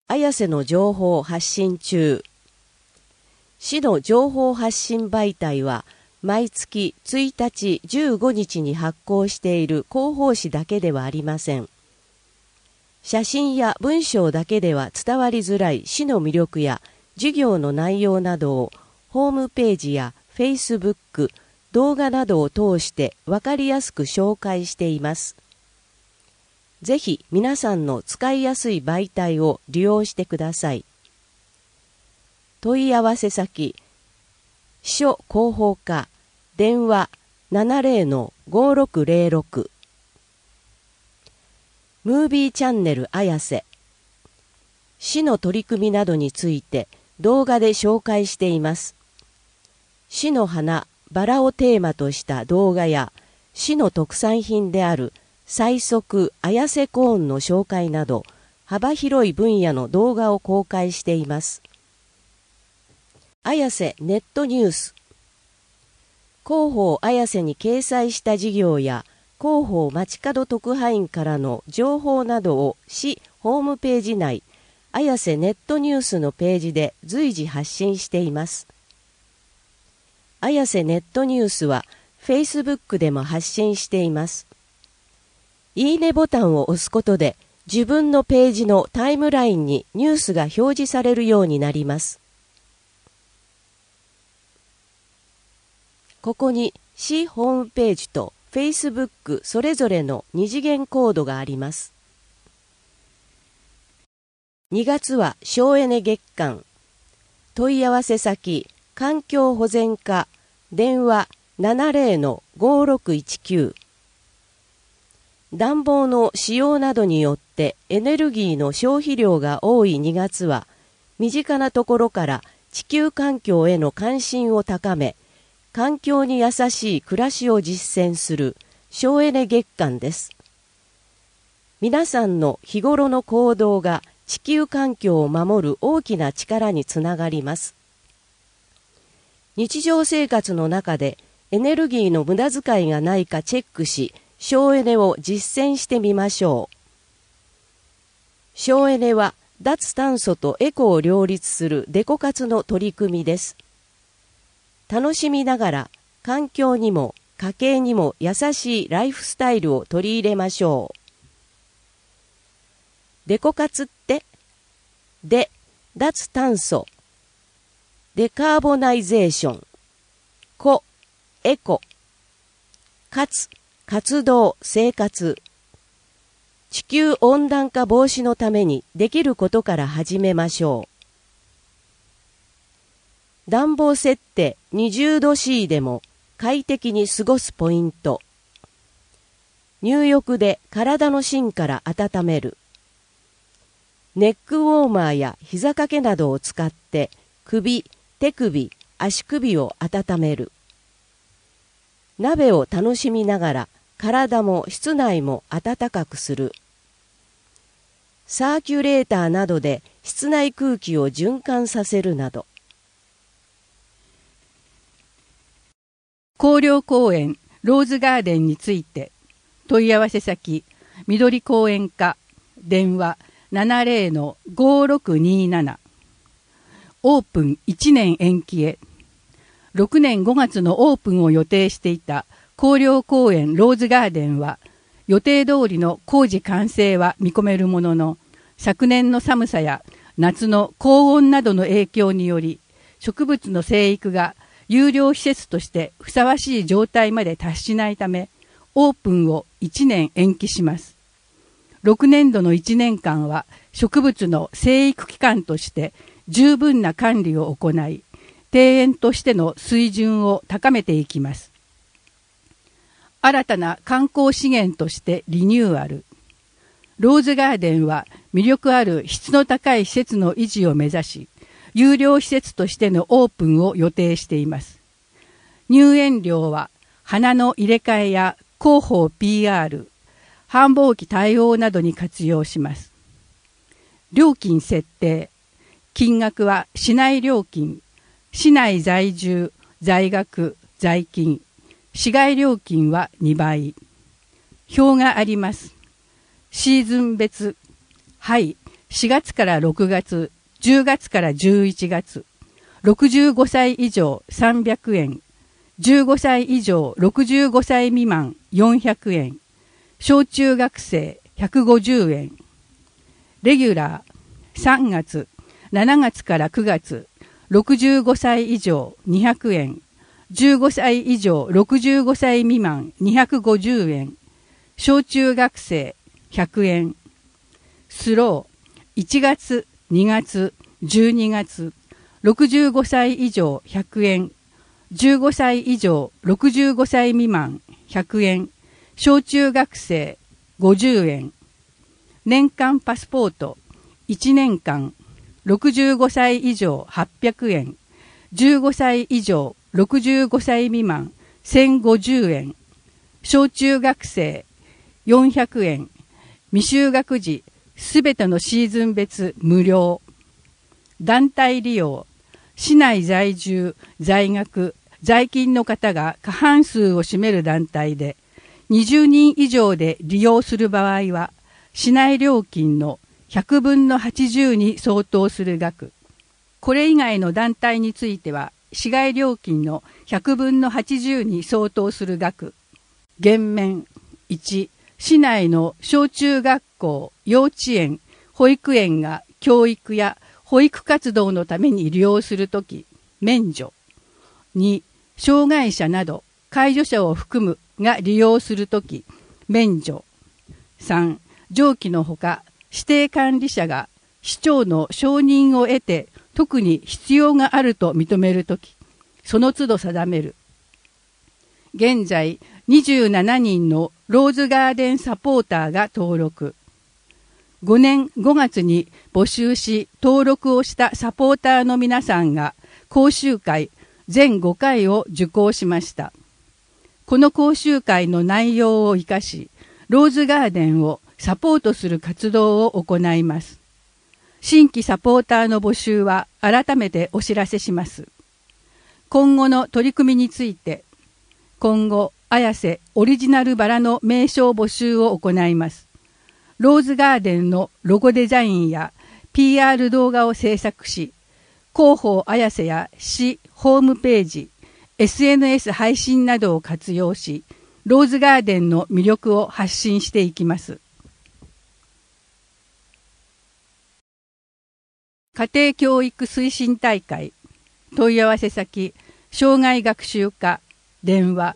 綾瀬の情報発信中。市の情報発信媒体は、毎月1日15日に発行している広報誌だけではありません。写真や文章だけでは伝わりづらい市の魅力や授業の内容などをホームページやフェイスブック、動画などを通してわかりやすく紹介しています。ぜひ皆さんの使いやすい媒体を利用してください。問い合わせ先、市所広報課、電話 70-5606 ムービーチャンネル綾瀬。市の取り組みなどについて動画で紹介しています。市の花、バラをテーマとした動画や市の特産品である最速綾瀬コーンの紹介など幅広い分野の動画を公開しています。綾瀬ネットニュース。広報綾瀬に掲載した事業や広報街角特派員からの情報などを市ホームページ内綾瀬ネットニュースのページで随時発信しています。綾瀬ネットニュースは Facebook でも発信しています。いいねボタンを押すことで自分のページのタイムラインにニュースが表示されるようになります。ここに市ホームページと Facebook それぞれの二次元コードがあります。2月は省エネ月間。問い合わせ先、環境保全課、電話 70-5619。暖房の使用などによってエネルギーの消費量が多い2月は、身近なところから地球環境への関心を高め、環境に優しい暮らしを実践する省エネ月間です。皆さんの日頃の行動が地球環境を守る大きな力につながります。日常生活の中でエネルギーの無駄遣いがないかチェックし、省エネを実践してみましょう。省エネは脱炭素とエコを両立するデコ活の取り組みです。楽しみながら環境にも家計にも優しいライフスタイルを取り入れましょう。デコ活ってで、脱炭素、デカーボナイゼーション、コ、エコ、活、活動、生活。地球温暖化防止のためにできることから始めましょう。暖房設定20度 C でも快適に過ごすポイント。入浴で体の芯から温める。ネックウォーマーや膝掛けなどを使って首、手首、足首を温める。鍋を楽しみながら体も室内も暖かくする。サーキュレーターなどで室内空気を循環させるなど。 広陵公園ローズガーデンについて問い合わせ先緑公園課電話 70-5627 オープン1年延期へ。6年5月のオープンを予定していた広陵公園ローズガーデンは予定通りの工事完成は見込めるものの、昨年の寒さや夏の高温などの影響により植物の生育が有料施設としてふさわしい状態まで達しないためオープンを1年延期します。6年度の1年間は植物の生育期間として十分な管理を行い、庭園としての水準を高めていきます。新たな観光資源としてリニューアル。ローズガーデンは魅力ある質の高い施設の維持を目指し、有料施設としてのオープンを予定しています。入園料は花の入れ替えや広報 PR、繁忙期対応などに活用します。料金設定。金額は市内料金、市内在住、在学、在勤、市外料金は2倍。表があります。シーズン別、はい、 4月から6月、10月から11月、65歳以上300円、15歳以上65歳未満400円、小中学生150円、レギュラー3月、7月から9月、65歳以上200円、15歳以上65歳未満250円、小中学生100円、スロー1月、2月、12月、65歳以上100円、15歳以上65歳未満100円、小中学生50円、年間パスポート1年間65歳以上800円、15歳以上65歳未満1050円、小中学生400円、未就学児すべてのシーズン別無料、団体利用、市内在住、在学、在勤の方が過半数を占める団体で、20人以上で利用する場合は、市内料金の100分の80に相当する額。これ以外の団体については、市外料金の100分の80に相当する額。減免。1、市内の小中学校、幼稚園、保育園が教育や保育活動のために利用するとき、免除。2、障害者など介助者を含むが利用するとき、免除。3、上記のほか、指定管理者が市長の承認を得て特に必要があると認めるとき、その都度定める。現在、27人のローズガーデンサポーターが登録。5年5月に募集し登録をしたサポーターの皆さんが講習会全5回を受講しました。この講習会の内容を生かし、ローズガーデンをサポートする活動を行います。新規サポーターの募集は改めてお知らせします。今後の取り組みについて、今後、綾瀬オリジナルバラの名称募集を行います。ローズガーデンのロゴデザインや PR 動画を制作し、広報綾瀬や市ホームページ、SNS 配信などを活用し、ローズガーデンの魅力を発信していきます。家庭教育推進大会、問い合わせ先、障害学習課、電話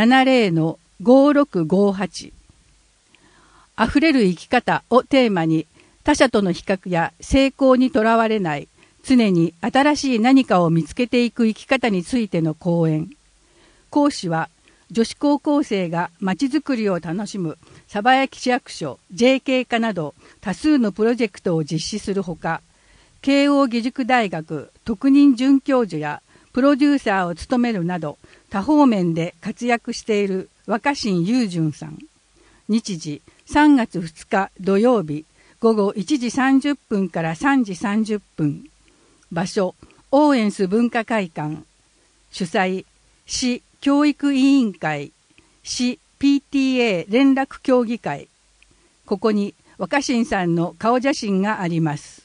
70-5658。あふれる生き方をテーマに、他者との比較や成功にとらわれない、常に新しい何かを見つけていく生き方についての講演。講師は、女子高校生がまちづくりを楽しむ鯖江市役所 JK 課など多数のプロジェクトを実施するほか、慶応義塾大学特任准教授やプロデューサーを務めるなど多方面で活躍している若新雄純さん。日時3月2日土曜日午後1時30分から3時30分。場所、オーエンス文化会館。主催、市教育委員会、市 PTA 連絡協議会。ここに若新さんの顔写真があります。